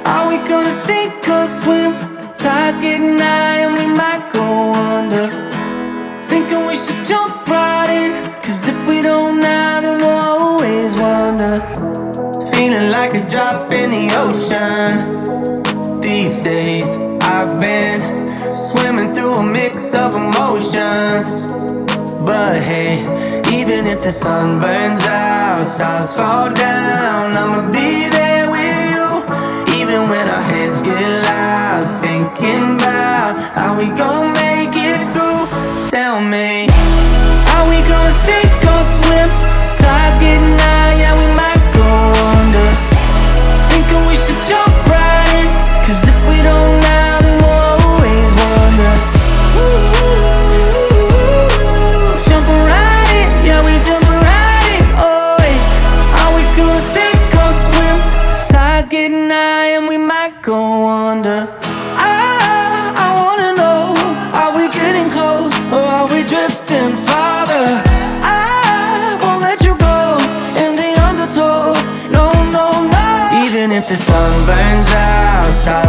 Are we gonna sink or swim? Tide's getting high and we might go under. Thinking we should jump right in, 'cause if we don't now, then we'll always wonder. Feeling like a drop in the ocean. These days I've been swimming through a mix of emotions. But hey, even if the sun burns out, stars fall down, I'ma be there with you. Even when our heads get loud, thinking about how we gon' make it through. Tell me, are we gonna sink or swim? Tide's getting high, yeah, we might go under. Thinking we should jump right in, 'cause if we don't now, then we'll always wonder. Jumping right in, yeah, we jumping right in. Oh, yeah. Are we gonna sink or swim? Tide's getting high and we might go under. I wanna know, are we getting close or are we drifting farther? I won't let you go in the undertow. No, no, no. Even if the sun burns out, stars